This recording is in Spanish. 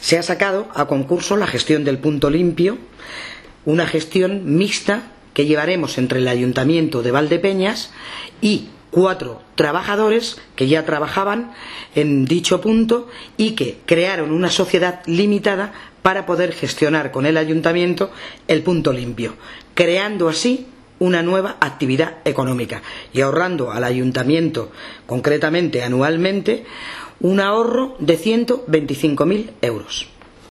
se ha sacado a concurso la gestión del punto limpio, una gestión mixta que llevaremos entre el Ayuntamiento de Valdepeñas y 4 trabajadores que ya trabajaban en dicho punto y que crearon una sociedad limitada para poder gestionar con el Ayuntamiento el punto limpio, creando así una nueva actividad económica y ahorrando al Ayuntamiento, concretamente anualmente, un ahorro de 125.000 euros.